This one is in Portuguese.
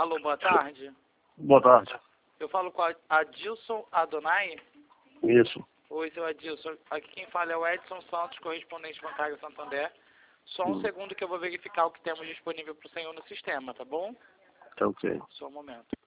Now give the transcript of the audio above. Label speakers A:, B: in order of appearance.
A: Alô, boa tarde.
B: Boa tarde.
A: Eu falo com a Adilson Adonai.
B: Isso.
A: Oi, seu Adilson. Aqui quem fala é o Edson Santos, correspondente bancário Santander. Só um segundo que eu vou verificar o que temos disponível para o senhor no sistema, tá bom?
B: Tá ok.
A: Só um momento.